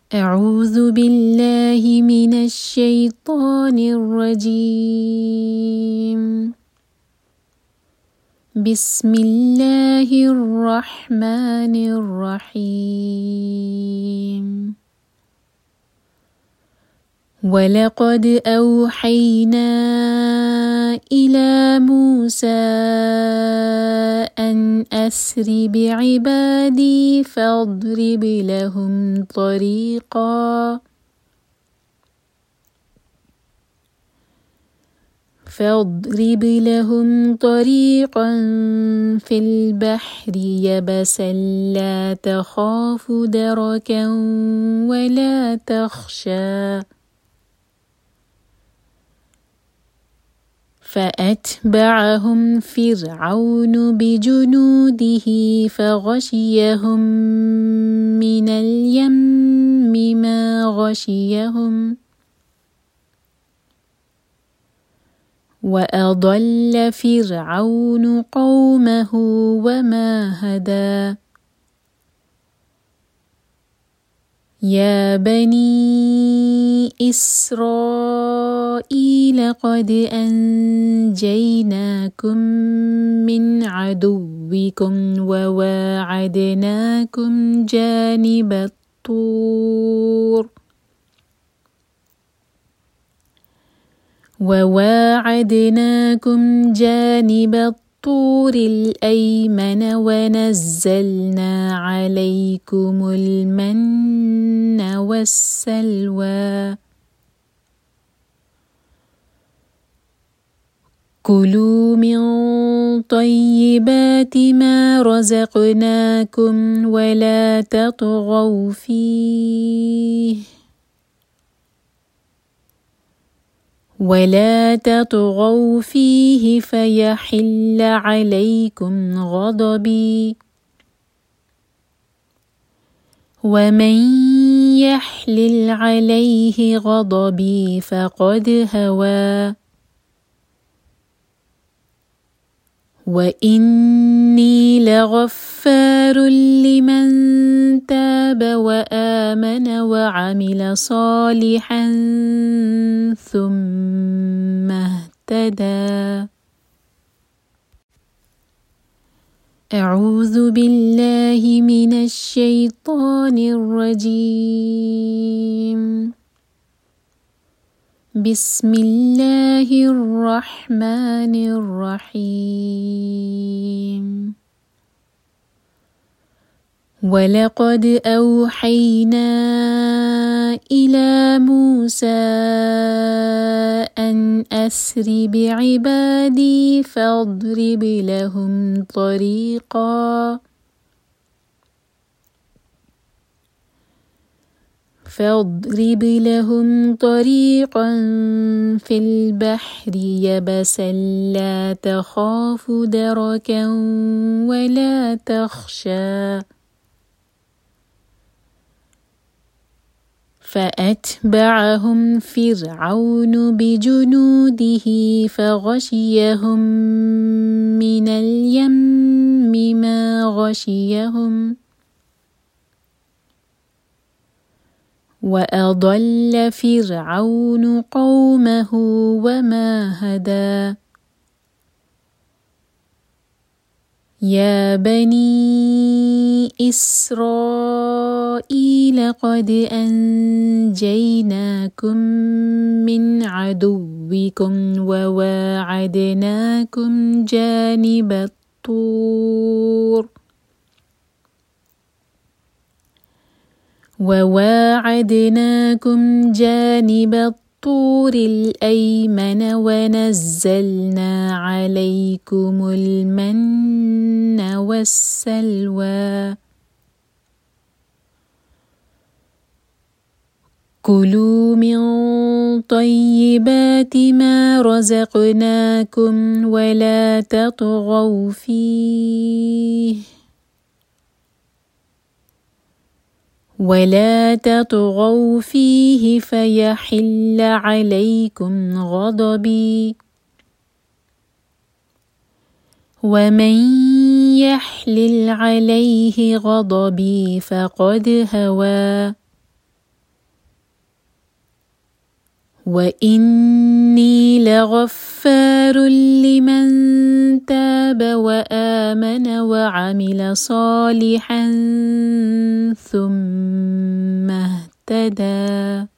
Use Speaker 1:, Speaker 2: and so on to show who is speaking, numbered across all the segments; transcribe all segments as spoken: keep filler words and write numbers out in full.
Speaker 1: أعوذ بالله من الشيطان الرجيم. بسم الله الرحمن الرحيم. ولقد أوحينا إلى موسى أن أسر بعبادي فاضرب لهم طريقا فاضرب لهم طريقا في البحر يبسا لا تخاف دركا ولا تخشى فأتبعهم فرعون بجنوده فغشيهم من اليم ما غشيهم وأضل فرعون قومه وما هدى يا بني إسرائيل قد أنجيناكم من عدوكم وواعدناكم جانب الطور وواعدناكم جانب الطور الأيمن ونزلنا عليكم المن والسلوى كلوا من طيبات ما رزقناكم ولا تطغوا فيه ولا تطغوا فيه فيحل عليكم غضبي ومن يحلل عليه غضبي فقد هوى وإني لغفار لمن تاب وآمن وعمل صالحا ثم اهتدى. أعوذ بالله من الشيطان الرجيم. بسم الله الرحمن الرحيم. ولقد أوحينا إلى موسى أن أسر بعبادي فاضرب لهم طريقا فاضرب لهم طريقا في البحر يبسا لا تخاف دركا ولا تخشى فأتبعهم فرعون بجنوده فغشيهم من اليم ما غشيهم وأضل فرعون قومه وما هدى يا بني إسرائيل قد أنجيناكم من عدوكم وواعدناكم جانب الطور وواعدناكم جانب الطور الأيمن ونزلنا عليكم المن والسلوى كلوا من طيبات ما رزقناكم ولا تطغوا فيه ولا تطغوا فيه فيحل عليكم غضبي ومن يحلل عليه غضبي فقد هوى وإني لغفار لمن تاب وآمن وعمل صالحا ثم اهتدى.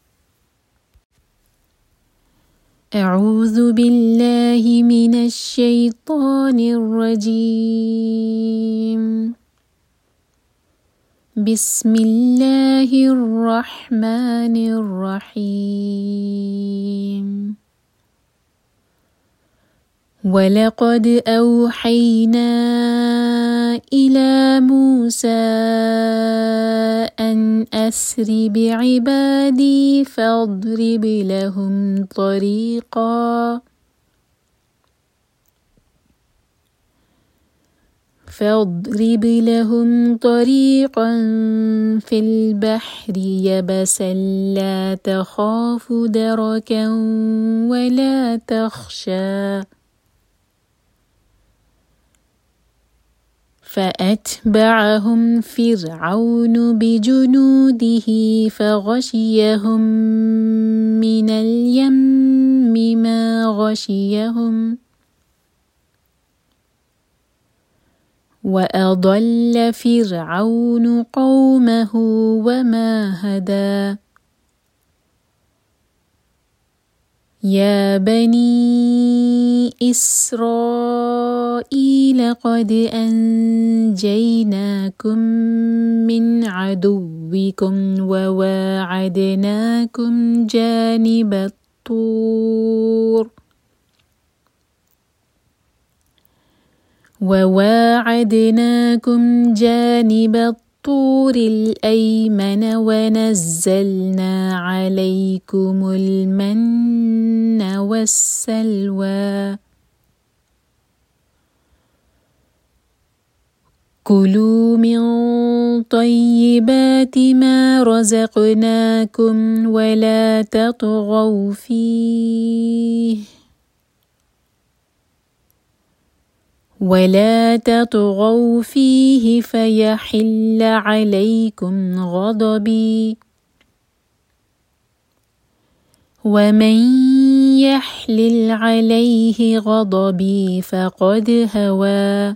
Speaker 1: أعوذ بالله من الشيطان الرجيم. بسم الله الرحمن الرحيم. ولقد أوحينا إلى موسى أن أسر بعبادي فاضرب لهم طريقا فاضرب لهم طريقا في البحر يبسا لا تخاف دركا ولا تخشى. فأتبعهم فرعون بجنوده فغشيهم من اليم ما غشيهم وأضل فرعون قومه وما هدى. يا بني إسرائيل قد أنجيناكم من عدوكم وواعدناكم جانب الطور وواعدناكم جانب الطور الأيمن ونزلنا عليكم المن والسلوى. كلوا من طيبات ما رزقناكم ولا تطغوا فيه ولا تطغوا فيه فيحل عليكم غضبي ومن يحلل عليه غضبي فقد هوى.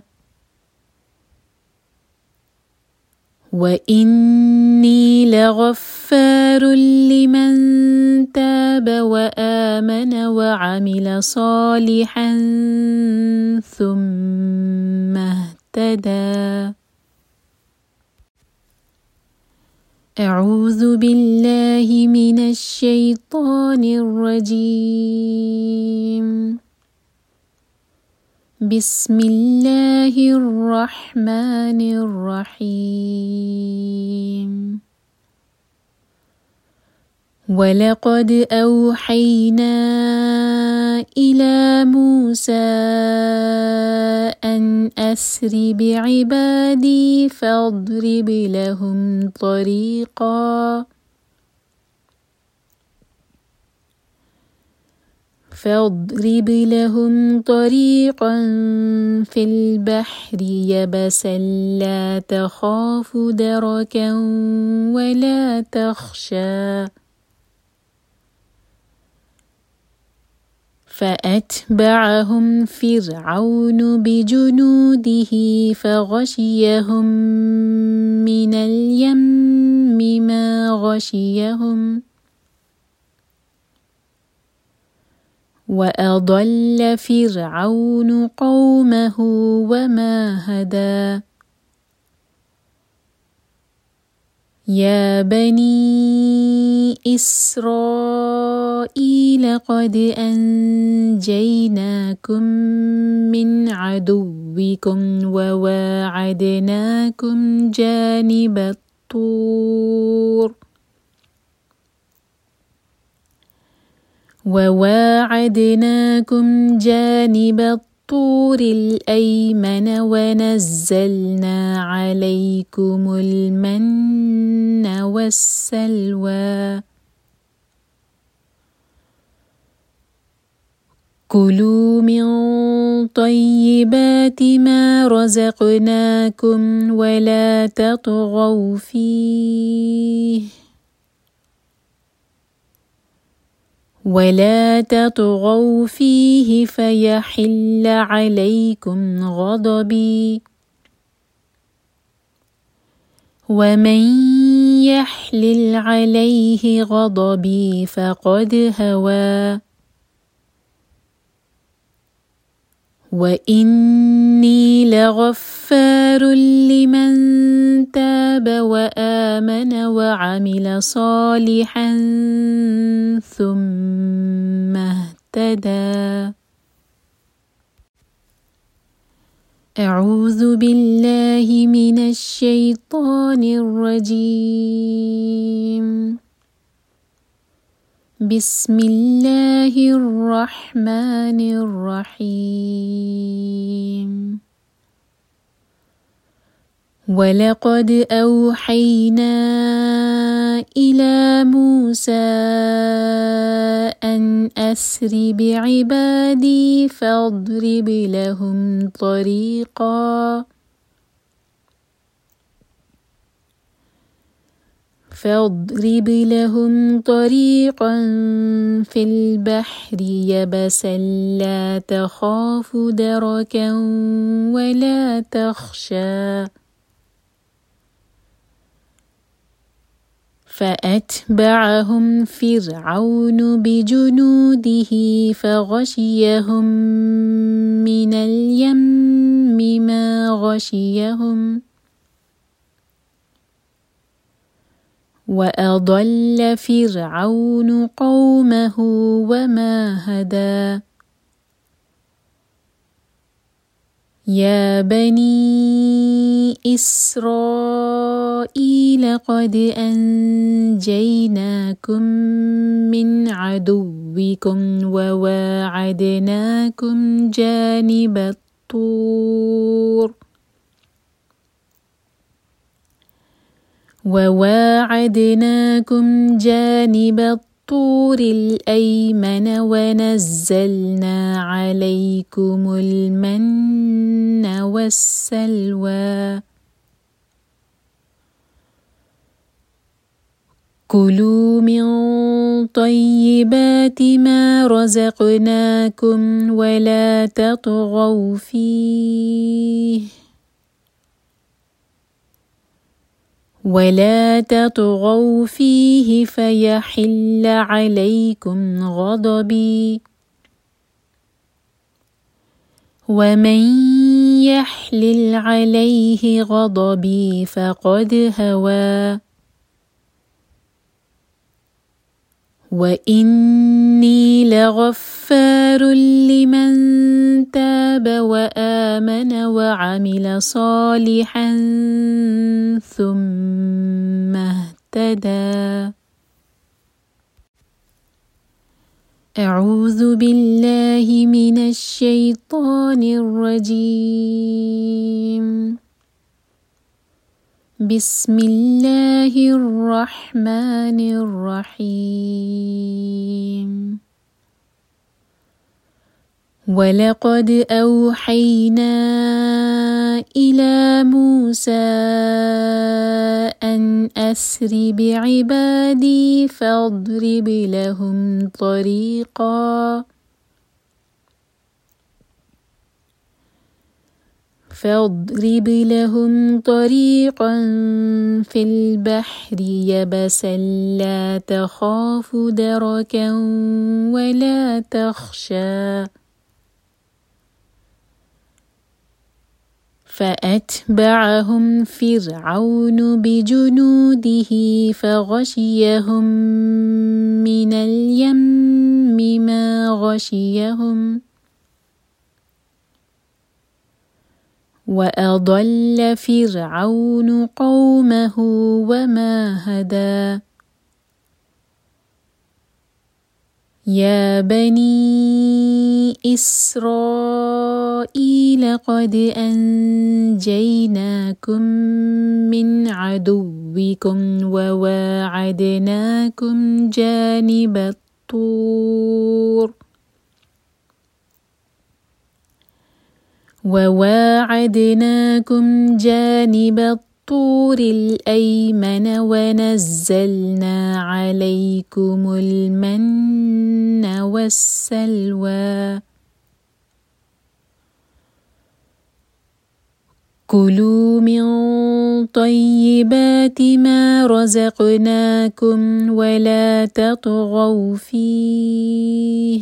Speaker 1: وإني لغفار لمن تاب وآمن وعمل صالحا ثم اهتدى. أعوذ بالله من الشيطان الرجيم. بسم الله الرحمن الرحيم. ولقد أوحينا إلى موسى أن أسر بعبادي فاضرب لهم طريقا فاضرب لهم طريقا في البحر يبسا لا تخاف دركا ولا تخشى. فأتبعهم فرعون بجنوده فغشيهم من اليم ما غشيهم وأضل فرعون قومه وما هدى. يا بني إسرائيل قد أنجيناكم من عدوكم وواعدناكم جانب الطور وواعدناكم جانب الطور الأيمن ونزلنا عليكم المن والسلوى. كلوا من طيبات ما رزقناكم ولا تطغوا فيه ولا تطغوا فيه فيحل عليكم غضبي ومن يحلل عليه غضبي فقد هوى وإني لغفار لمن تاب وآمن وعمل صالحا ثم اهتدى. أعوذ بالله من الشيطان الرجيم. بسم الله الرحمن الرحيم. ولقد أوحينا إلى موسى أن أسر بعبادي فاضرب لهم طريقا فاضرب لهم طريقا في البحر يبسا لا تخاف دركا ولا تخشى فأتبعهم فرعون بجنوده فغشيهم من اليم ما غشيهم وأضل فرعون قومه وما هدى. يا بني إسرائيل قد أنجيناكم من عدوكم وواعدناكم جانب الطور وواعدناكم جانب الطور الأيمن ونزلنا عليكم المن والسلوى. كلوا من طيبات ما رزقناكم ولا تطغوا فيه ولا تطغوا فيه فيحل عليكم غضبي ومن يحلل عليه غضبي فقد هوى وإني لغفار لمن تاب وآمن وعمل صالحا ثم اهتدى. أعوذ بالله من الشيطان الرجيم. بسم الله الرحمن الرحيم. ولقد أوحينا إلى موسى أن أسر بعبادي فاضرب لهم طريقا فاضرب لهم طريقا في البحر يبسا لا تخاف دركا ولا تخشى فأتبعهم فرعون بجنوده فغشيهم من اليم ما غشيهم وأضل فرعون قومه وما هدى. يا بني إسرائيل قد أنجيناكم من عدوكم وواعدناكم جانب الطور وواعدناكم جانب الطور الأيمن ونزلنا عليكم المن والسلوى كلوا من طيبات ما رزقناكم ولا تطغوا فيه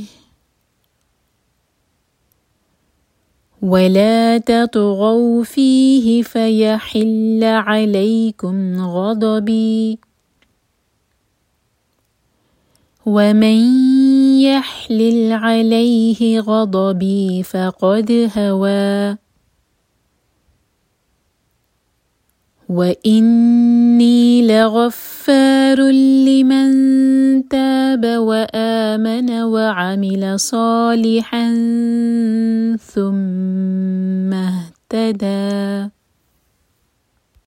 Speaker 1: ولا تطغوا فيه فيحل عليكم غضبي ومن يحلل عليه غضبي فقد هوى وإني لغفار لمن تاب وآمن وعمل صالحا ثم اهتدى.